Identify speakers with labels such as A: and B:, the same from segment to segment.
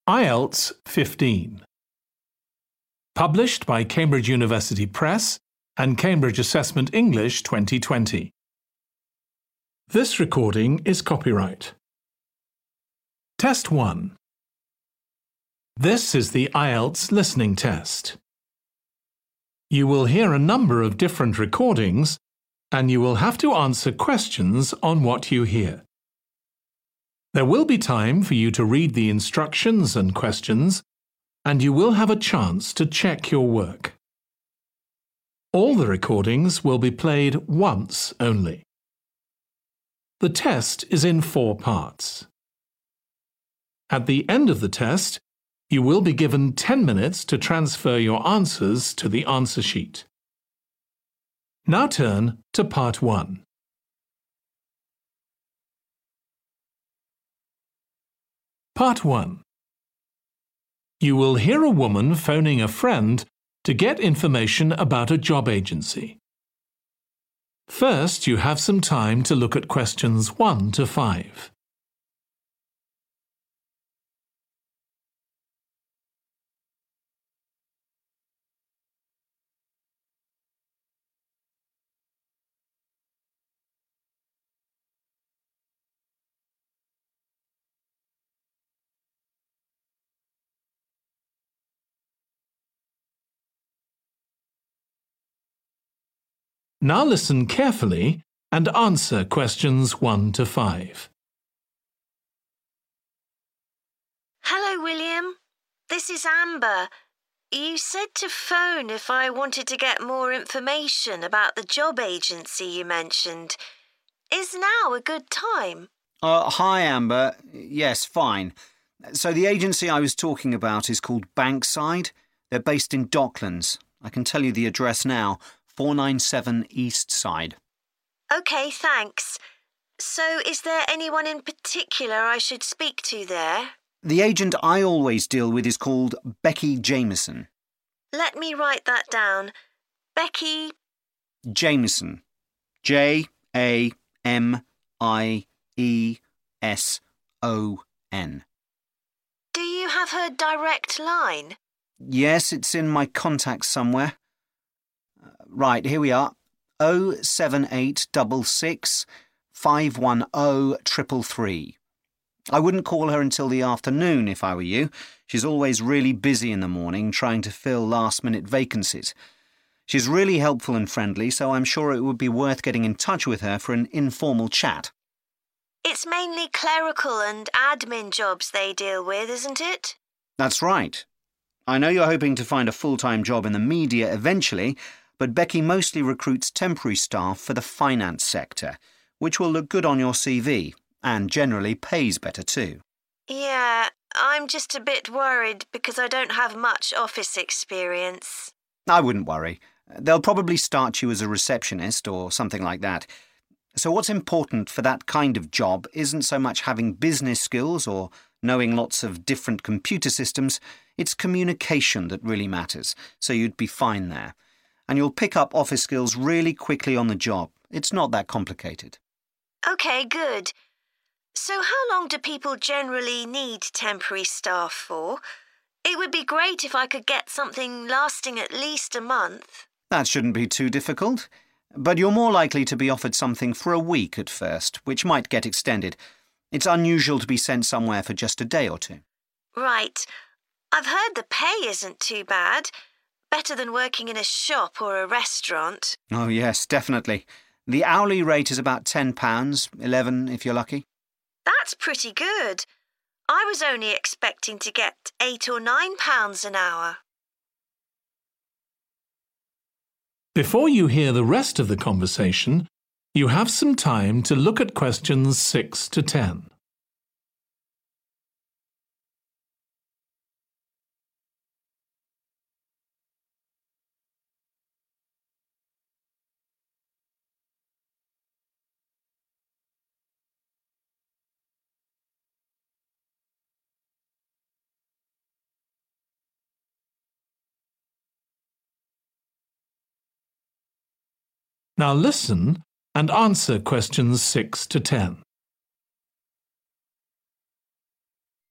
A: IELTS 15. Published by Cambridge University Press and Cambridge Assessment English 2020. This recording is copyright. Test 1. This is the IELTS listening test. You will hear a number of different recordings and you will have to answer questions on what you hear. There will be time for you to read the instructions and questions, and you will have a chance to check your work. All the recordings will be played once only. The test is in 4 parts. At the end of the test, you will be given 10 minutes to transfer your answers to the answer sheet. Now turn to Part 1. Part 1. You will hear a woman phoning a friend to get information about a job agency. First, you have some time to look at questions 1 to 5. Now listen carefully and answer questions 1 to 5.
B: Hello, William. This is Amber. You said to phone if I wanted to get more information about the job agency you mentioned. Is now a good time?
C: Hi, Amber. Yes, fine. So the agency I was talking about is called Bankside. They're based in Docklands. I can tell you the address now. 497 East Side.
B: OK, thanks. So is there anyone in particular I should speak to there?
C: The agent I always deal with is called Becky Jameson.
B: Let me write that down. Becky...
C: Jameson. Jameson.
B: Do you have her direct line?
C: Yes, it's in my contacts somewhere. Right, here we are. 07866 510 333. I wouldn't call her until the afternoon if I were you. She's always really busy in the morning trying to fill last-minute vacancies. She's really helpful and friendly, so I'm sure it would be worth getting in touch with her for an informal chat.
B: It's mainly clerical and admin jobs they deal with, isn't it?
C: That's right. I know you're hoping to find a full-time job in the media eventually, but Becky mostly recruits temporary staff for the finance sector, which will look good on your CV and generally pays better too.
B: Yeah, I'm just a bit worried because I don't have much office experience.
C: I wouldn't worry. They'll probably start you as a receptionist or something like that. So what's important for that kind of job isn't so much having business skills or knowing lots of different computer systems, it's communication that really matters, so you'd be fine there. And you'll pick up office skills really quickly on the job. It's not that complicated.
B: OK, good. So how long do people generally need temporary staff for? It would be great if I could get something lasting at least a month.
C: That shouldn't be too difficult. But you're more likely to be offered something for a week at first, which might get extended. It's unusual to be sent somewhere for just a day or two.
B: Right. I've heard the pay isn't too bad. Better than working in a shop or a restaurant.
C: Oh, yes, definitely. The hourly rate is about £10, $11 if you're lucky.
B: That's pretty good. I was only expecting to get £8 or £9 an hour.
A: Before you hear the rest of the conversation, you have some time to look at questions 6 to 10. Now listen and answer questions 6 to 10.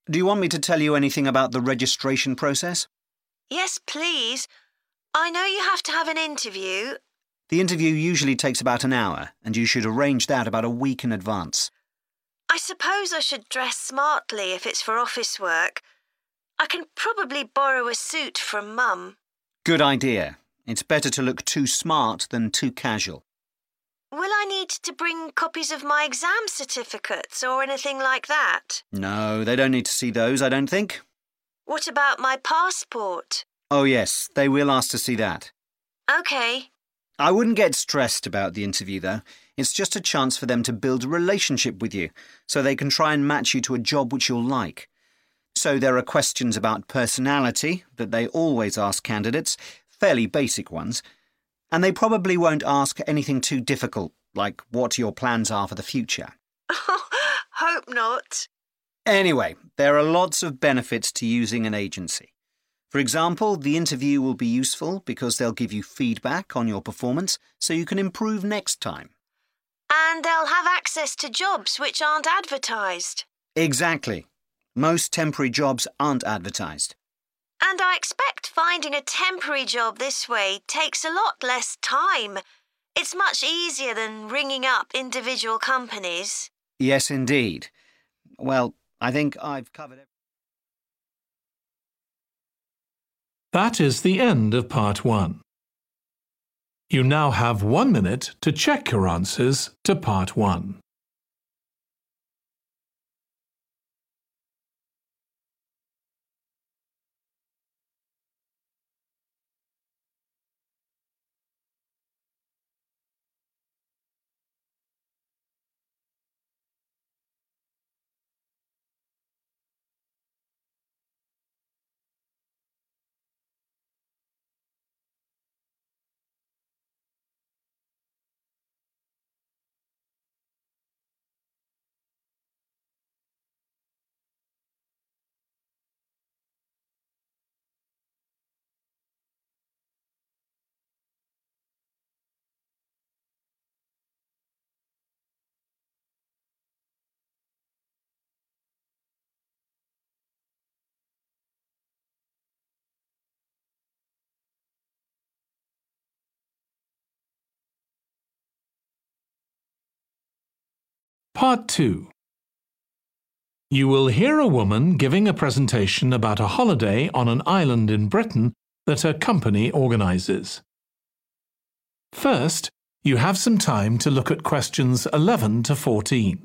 C: Do you want me to tell you anything about the registration process?
B: Yes, please. I know you have to have an interview.
C: The interview usually takes about an hour, and you should arrange that about a week in advance.
B: I suppose I should dress smartly if it's for office work. I can probably borrow a suit from Mum.
C: Good idea. It's better to look too smart than too casual.
B: Will I need to bring copies of my exam certificates or anything like that?
C: No, they don't need to see those, I don't think.
B: What about my passport?
C: Oh yes, they will ask to see that.
B: OK.
C: I wouldn't get stressed about the interview, though. It's just a chance for them to build a relationship with you, so they can try and match you to a job which you'll like. So there are questions about personality that they always ask candidates, fairly basic ones, and they probably won't ask anything too difficult, like what your plans are for the future.
B: Hope not.
C: Anyway, there are lots of benefits to using an agency. For example, the interview will be useful because they'll give you feedback on your performance so you can improve next time.
B: And they'll have access to jobs which aren't advertised.
C: Exactly. Most temporary jobs aren't advertised.
B: And I expect finding a temporary job this way takes a lot less time. It's much easier than ringing up individual companies.
C: Yes, indeed. Well, I think I've covered everything.
A: That is the end of part 1. You now have 1 minute to check your answers to part 1. Part 2. You will hear a woman giving a presentation about a holiday on an island in Britain that her company organises. First, you have some time to look at questions 11 to 14.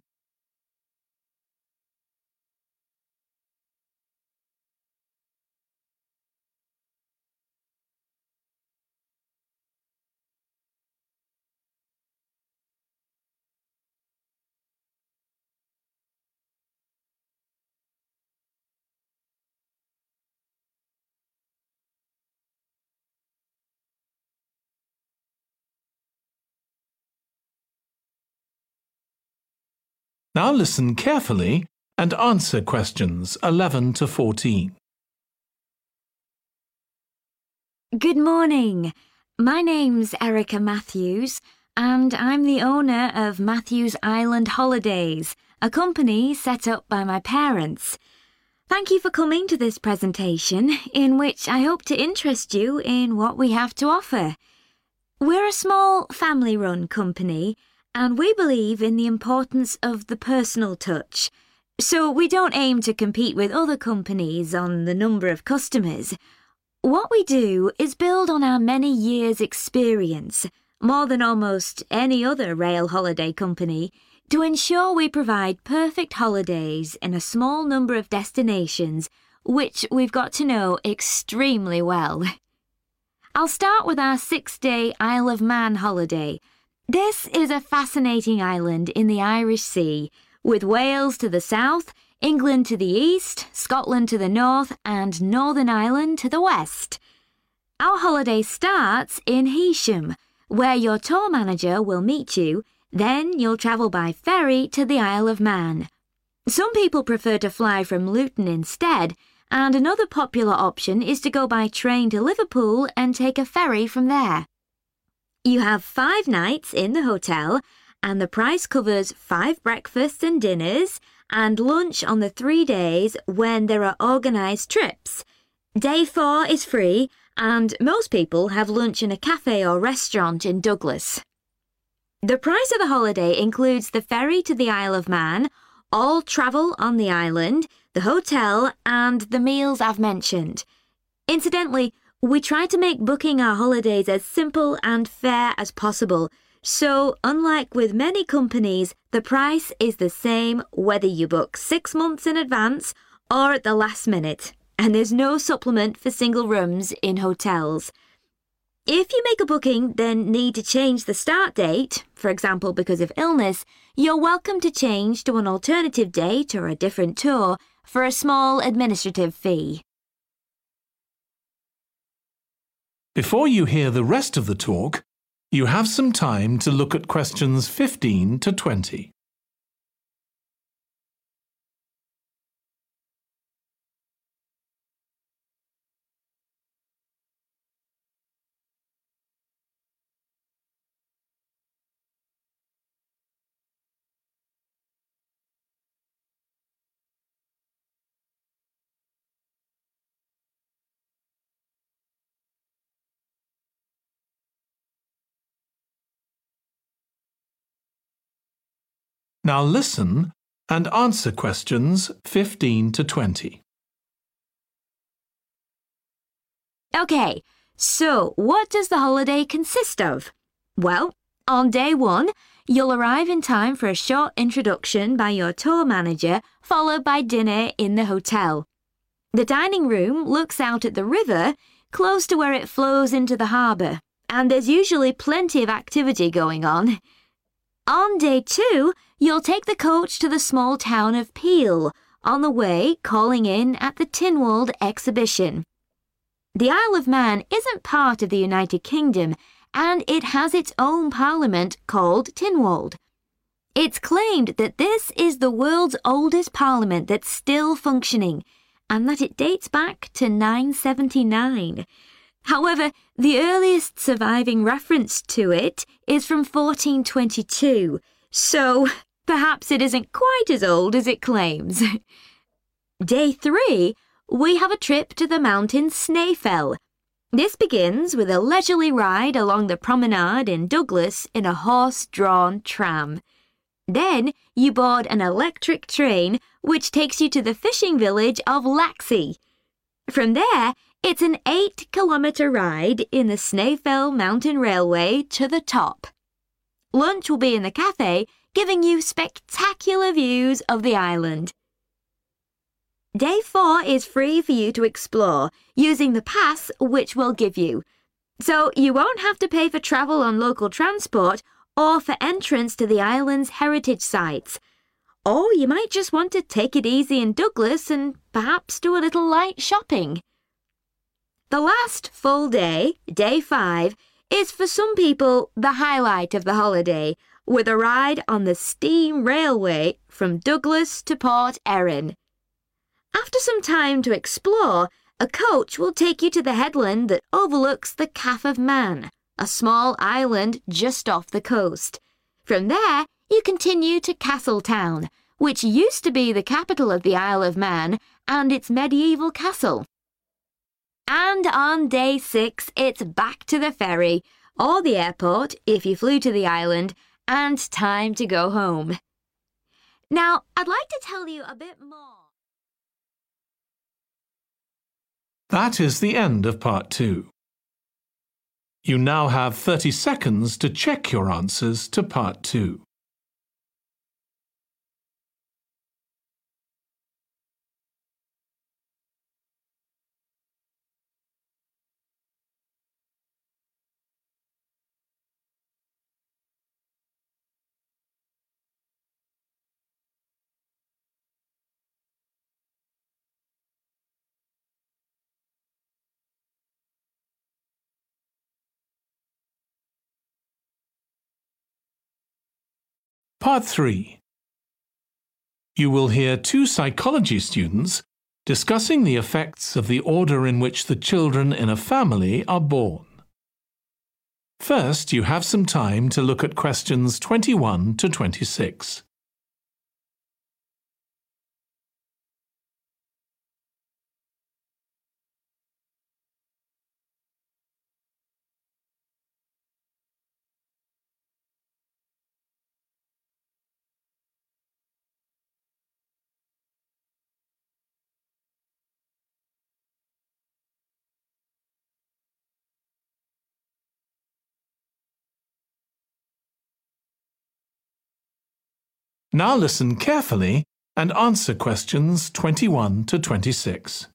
A: Now listen carefully and answer questions 11 to 14.
D: Good morning. My name's Erica Matthews, and I'm the owner of Matthews Island Holidays, a company set up by my parents. Thank you for coming to this presentation, in which I hope to interest you in what we have to offer. We're a small family-run company, and we believe in the importance of the personal touch. So we don't aim to compete with other companies on the number of customers. What we do is build on our many years' experience, more than almost any other rail holiday company, to ensure we provide perfect holidays in a small number of destinations, which we've got to know extremely well. I'll start with our 6-day Isle of Man holiday. This is a fascinating island in the Irish Sea, with Wales to the south, England to the east, Scotland to the north, and Northern Ireland to the west. Our holiday starts in Heysham, where your tour manager will meet you. Then you'll travel by ferry to the Isle of Man. Some people prefer to fly from Luton instead, and another popular option is to go by train to Liverpool and take a ferry from there. You have 5 nights in the hotel, and the price covers 5 breakfasts and dinners and lunch on the 3 days when there are organised trips. Day 4 is free, and most people have lunch in a cafe or restaurant in Douglas. The price of the holiday includes the ferry to the Isle of Man, all travel on the island, the hotel, and the meals I've mentioned. Incidentally, we try to make booking our holidays as simple and fair as possible, so unlike with many companies, the price is the same whether you book 6 months in advance or at the last minute, and there's no supplement for single rooms in hotels. If you make a booking, then need to change the start date, for example because of illness, you're welcome to change to an alternative date or a different tour for a small administrative fee.
A: Before you hear the rest of the talk, you have some time to look at questions 15 to 20. Now listen and answer questions 15 to 20.
D: Okay, so what does the holiday consist of? Well, on day 1, you'll arrive in time for a short introduction by your tour manager, followed by dinner in the hotel. The dining room looks out at the river, close to where it flows into the harbour, and there's usually plenty of activity going on. On day 2, you'll take the coach to the small town of Peel, on the way calling in at the Tynwald exhibition. The Isle of Man isn't part of the United Kingdom, and it has its own parliament called Tynwald. It's claimed that this is the world's oldest parliament that's still functioning, and that it dates back to 979. However, the earliest surviving reference to it is from 1422, so perhaps it isn't quite as old as it claims. Day 3, we have a trip to the mountain Snaefell. This begins with a leisurely ride along the promenade in Douglas in a horse-drawn tram. Then you board an electric train which takes you to the fishing village of Laxey. From there, it's an 8-kilometre ride in the Snaefell Mountain Railway to the top. Lunch will be in the cafe, giving you spectacular views of the island. Day 4 is free for you to explore, using the pass which we'll give you. So you won't have to pay for travel on local transport or for entrance to the island's heritage sites. Or you might just want to take it easy in Douglas and perhaps do a little light shopping. The last full day, day 5, is for some people the highlight of the holiday, with a ride on the steam railway from Douglas to Port Erin. After some time to explore, a coach will take you to the headland that overlooks the Calf of Man, a small island just off the coast. From there, you continue to Castletown, which used to be the capital of the Isle of Man and its medieval castle. And on day 6, it's back to the ferry, or the airport if you flew to the island, and time to go home. Now, I'd like to tell you a bit more.
A: That is the end of part 2. You now have 30 seconds to check your answers to part 2. Part 3. You will hear 2 psychology students discussing the effects of the order in which the children in a family are born. First, you have some time to look at questions 21 to 26. Now listen carefully and answer questions 21 to 26.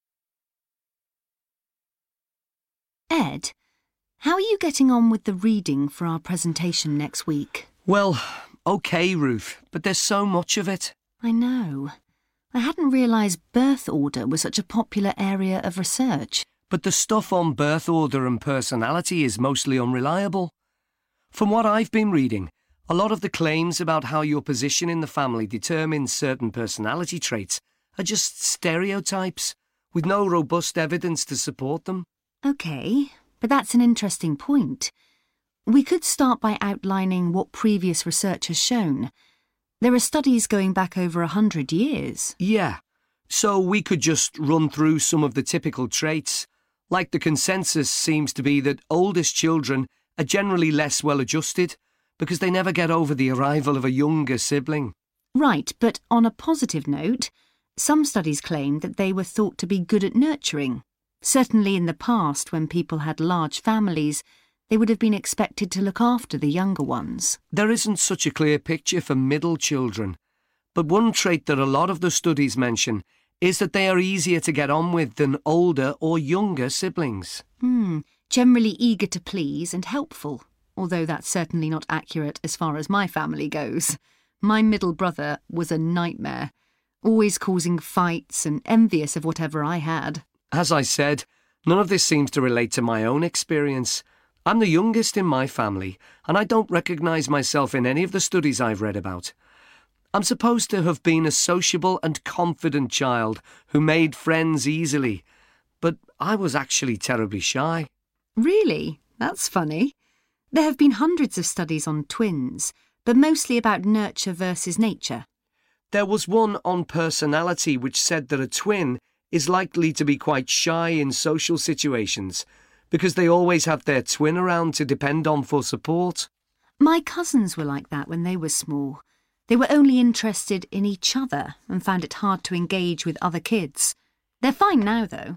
E: Ed, how are you getting on with the reading for our presentation next week?
F: Well, OK, Ruth, but there's so much of it.
E: I know. I hadn't realised birth order was such a popular area of research.
F: But the stuff on birth order and personality is mostly unreliable. From what I've been reading, a lot of the claims about how your position in the family determines certain personality traits are just stereotypes, with no robust evidence to support them.
E: OK, but that's an interesting point. We could start by outlining what previous research has shown. There are studies going back over 100 years.
F: Yeah, so we could just run through some of the typical traits. Like the consensus seems to be that oldest children are generally less well-adjusted because they never get over the arrival of a younger sibling.
E: Right, but on a positive note, some studies claim that they were thought to be good at nurturing. Certainly in the past, when people had large families, they would have been expected to look after the younger ones.
F: There isn't such a clear picture for middle children, but one trait that a lot of the studies mention is that they are easier to get on with than older or younger siblings.
E: Generally eager to please and helpful, although that's certainly not accurate as far as my family goes. My middle brother was a nightmare, always causing fights and envious of whatever I had.
F: As I said, none of this seems to relate to my own experience. I'm the youngest in my family, and I don't recognise myself in any of the studies I've read about. I'm supposed to have been a sociable and confident child who made friends easily, but I was actually terribly shy.
E: Really? That's funny. There have been hundreds of studies on twins, but mostly about nurture versus nature.
F: There was one on personality which said that a twin is likely to be quite shy in social situations because they always have their twin around to depend on for support.
E: My cousins were like that when they were small. They were only interested in each other and found it hard to engage with other kids. They're fine now, though.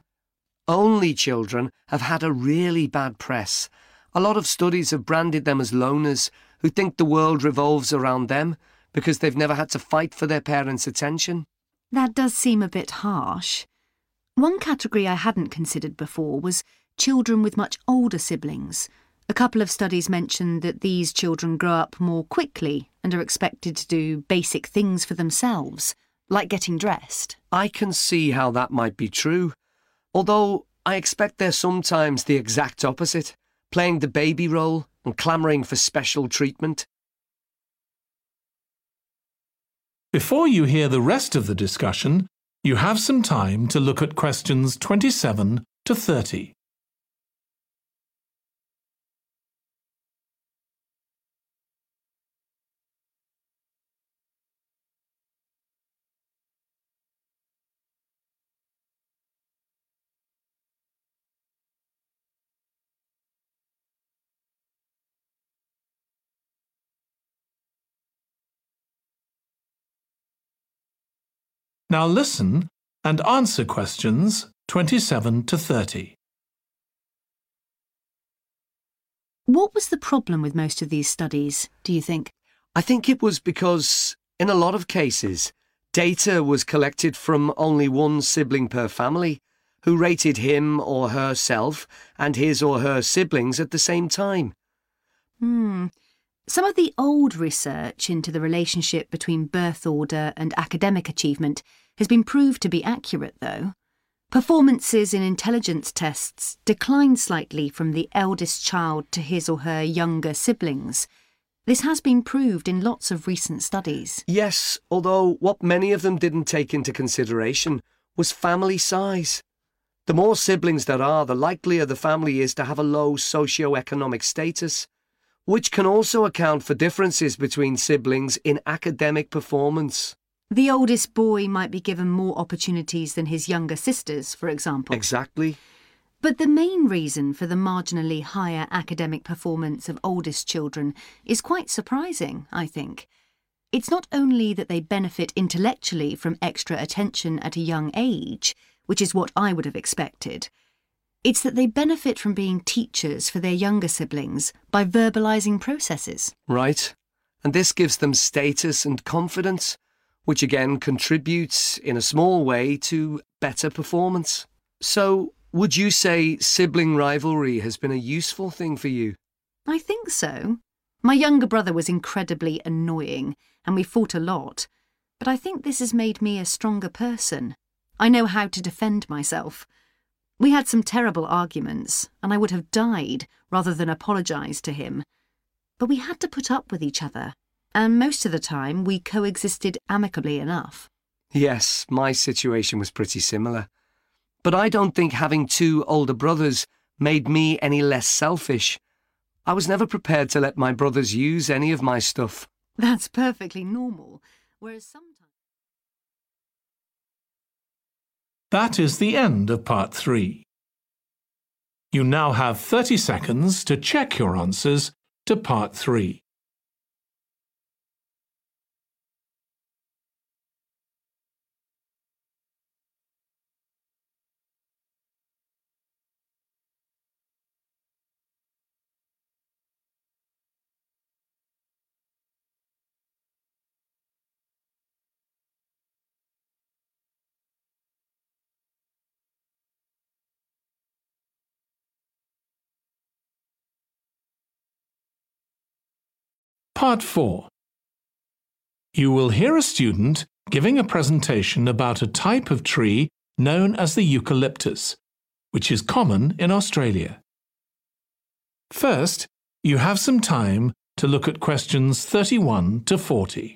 F: Only children have had a really bad press. A lot of studies have branded them as loners who think the world revolves around them because they've never had to fight for their parents' attention.
E: That does seem a bit harsh. One category I hadn't considered before was children with much older siblings. A couple of studies mentioned that these children grow up more quickly and are expected to do basic things for themselves, like getting dressed.
F: I can see how that might be true, although I expect they're sometimes the exact opposite, playing the baby role and clamouring for special treatment.
A: Before you hear the rest of the discussion, you have some time to look at questions 27 to 30. Now listen and answer questions 27 to 30.
E: What was the problem with most of these studies, do you think?
F: I think it was because, in a lot of cases, data was collected from only one sibling per family, who rated him or herself and his or her siblings at the same time.
E: Some of the old research into the relationship between birth order and academic achievement has been proved to be accurate, though. Performances in intelligence tests declined slightly from the eldest child to his or her younger siblings. This has been proved in lots of recent studies.
F: Yes, although what many of them didn't take into consideration was family size. The more siblings there are, the likelier the family is to have a low socio-economic status, which can also account for differences between siblings in academic performance.
E: The oldest boy might be given more opportunities than his younger sisters, for example.
F: Exactly.
E: But the main reason for the marginally higher academic performance of oldest children is quite surprising, I think. It's not only that they benefit intellectually from extra attention at a young age, which is what I would have expected. It's that they benefit from being teachers for their younger siblings by verbalising processes.
F: Right. and this gives them status and confidence, which again contributes in a small way to better performance. So, would you say sibling rivalry has been a useful thing for you?
E: I think so. My younger brother was incredibly annoying, and we fought a lot, but I think this has made me a stronger person. I know how to defend myself. We had some terrible arguments, and I would have died rather than apologise to him. But we had to put up with each other, and most of the time we coexisted amicably enough.
F: Yes, my situation was pretty similar. But I don't think having two older brothers made me any less selfish. I was never prepared to let my brothers use any of my stuff.
E: That's perfectly normal, whereas sometimes...
A: That is the end of part 3. You now have 30 seconds to check your answers to part 3. Part 4. You will hear a student giving a presentation about a type of tree known as the eucalyptus, which is common in Australia. First, you have some time to look at questions 31 to 40.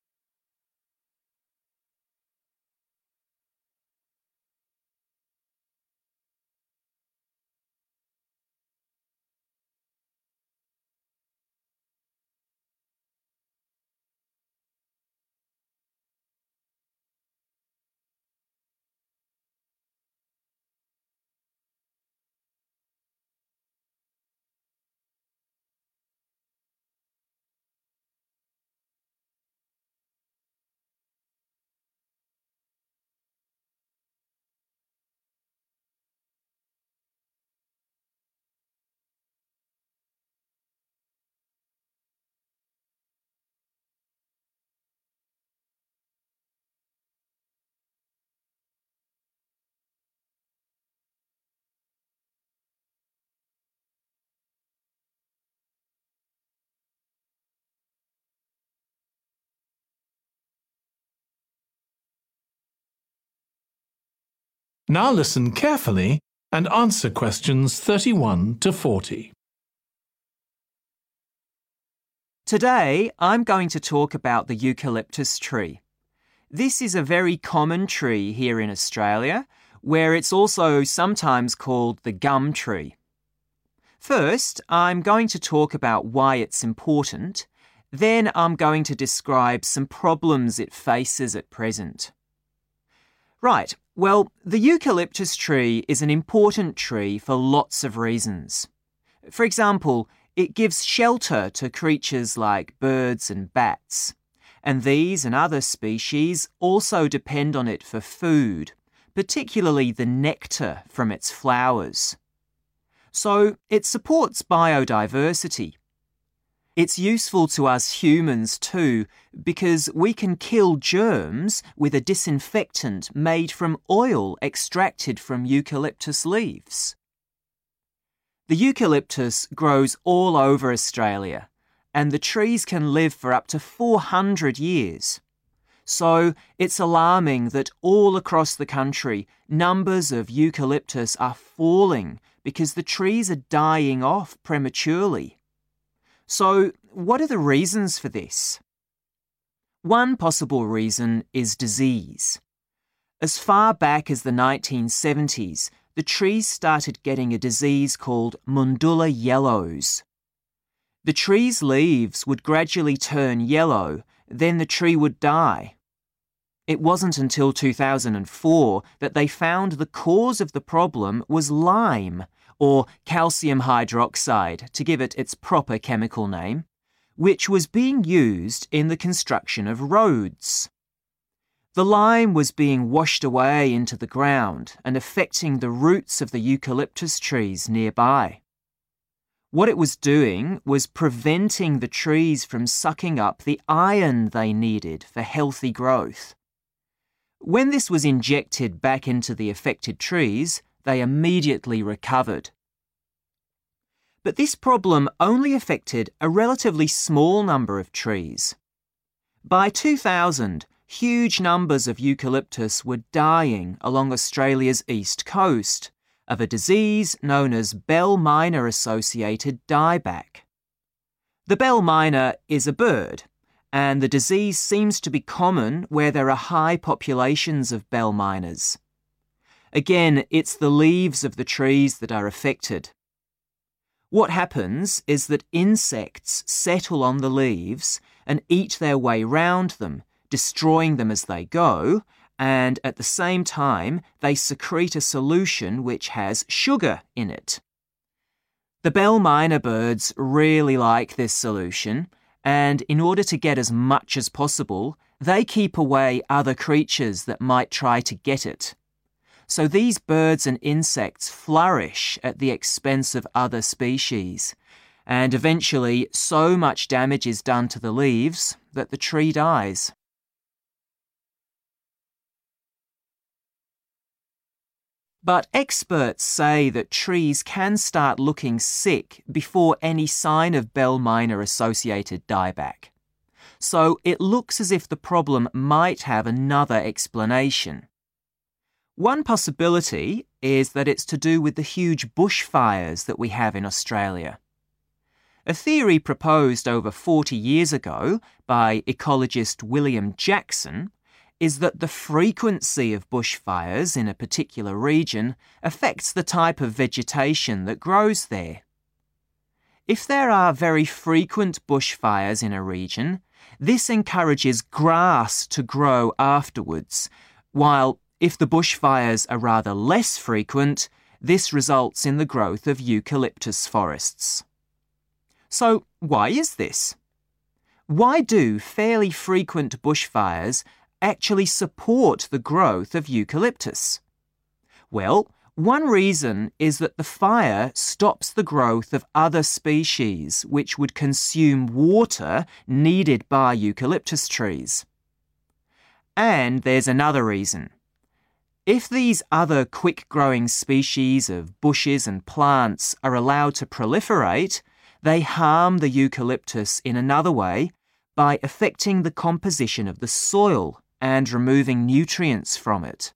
A: Now listen carefully and answer questions 31 to 40.
G: Today, I'm going to talk about the eucalyptus tree. This is a very common tree here in Australia, where it's also sometimes called the gum tree. First, I'm going to talk about why it's important. Then I'm going to describe some problems it faces at present. Right, well, the eucalyptus tree is an important tree for lots of reasons. For example, it gives shelter to creatures like birds and bats, and these and other species also depend on it for food, particularly the nectar from its flowers. So it supports biodiversity. It's useful to us humans too, because we can kill germs with a disinfectant made from oil extracted from eucalyptus leaves. The eucalyptus grows all over Australia, and the trees can live for up to 400 years. So it's alarming that all across the country, numbers of eucalyptus are falling because the trees are dying off prematurely. So, what are the reasons for this? One possible reason is disease. As far back as the 1970s, the trees started getting a disease called Mundula yellows. The tree's leaves would gradually turn yellow, then the tree would die. It wasn't until 2004 that they found the cause of the problem was lime, or calcium hydroxide, to give it its proper chemical name, which was being used in the construction of roads. The lime was being washed away into the ground and affecting the roots of the eucalyptus trees nearby. What it was doing was preventing the trees from sucking up the iron they needed for healthy growth. When this was injected back into the affected trees, they immediately recovered. But this problem only affected a relatively small number of trees. By 2000, huge numbers of eucalyptus were dying along Australia's east coast of a disease known as bell miner-associated dieback. The bell miner is a bird, and the disease seems to be common where there are high populations of bell miners. Again, it's the leaves of the trees that are affected. What happens is that insects settle on the leaves and eat their way round them, destroying them as they go, and at the same time they secrete a solution which has sugar in it. The bell miner birds really like this solution, and in order to get as much as possible, they keep away other creatures that might try to get it. So these birds and insects flourish at the expense of other species, and eventually so much damage is done to the leaves that the tree dies. But experts say that trees can start looking sick before any sign of bell miner-associated dieback. So it looks as if the problem might have another explanation. One possibility is that it's to do with the huge bushfires that we have in Australia. A theory proposed over 40 years ago by ecologist William Jackson is that the frequency of bushfires in a particular region affects the type of vegetation that grows there. If there are very frequent bushfires in a region, this encourages grass to grow afterwards, while if the bushfires are rather less frequent, this results in the growth of eucalyptus forests. So, why is this? Why do fairly frequent bushfires actually support the growth of eucalyptus? Well, one reason is that the fire stops the growth of other species which would consume water needed by eucalyptus trees. And there's another reason. If these other quick-growing species of bushes and plants are allowed to proliferate, they harm the eucalyptus in another way by affecting the composition of the soil and removing nutrients from it.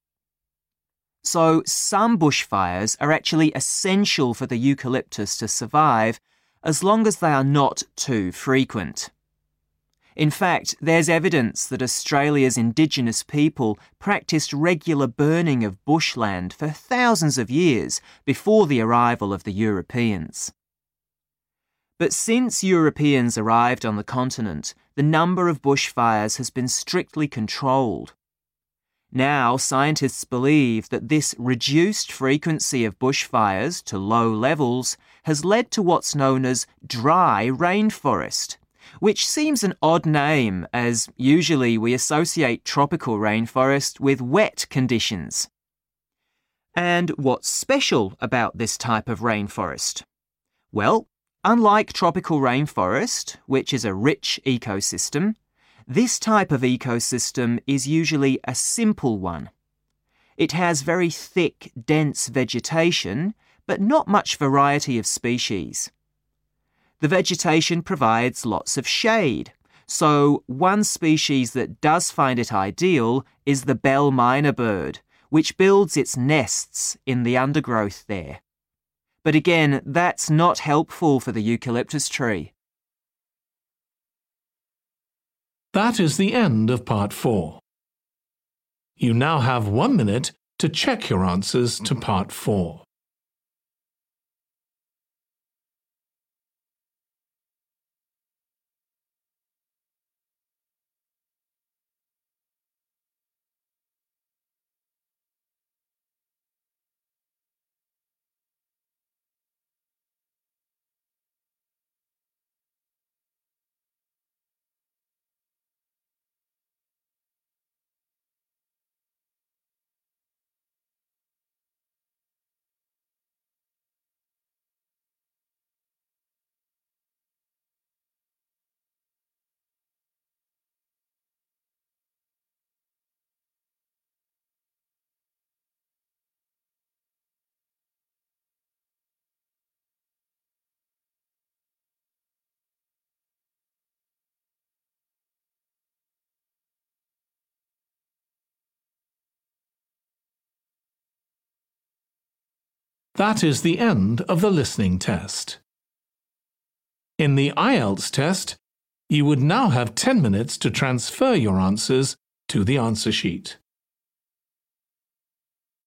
G: So some bushfires are actually essential for the eucalyptus to survive as long as they are not too frequent. In fact, there's evidence that Australia's Indigenous people practiced regular burning of bushland for thousands of years before the arrival of the Europeans. But since Europeans arrived on the continent, the number of bushfires has been strictly controlled. Now, scientists believe that this reduced frequency of bushfires to low levels has led to what's known as dry rainforest, which seems an odd name as usually we associate tropical rainforest with wet conditions. And what's special about this type of rainforest? Well, unlike tropical rainforest, which is a rich ecosystem, this type of ecosystem is usually a simple one. It has very thick, dense vegetation, but not much variety of species. The vegetation provides lots of shade, so one species that does find it ideal is the bell miner bird, which builds its nests in the undergrowth there. But again, that's not helpful for the eucalyptus tree.
A: That is the end of part 4. You now have 1 minute to check your answers to part 4. That is the end of the listening test. In the IELTS test, you would now have 10 minutes to transfer your answers to the answer sheet.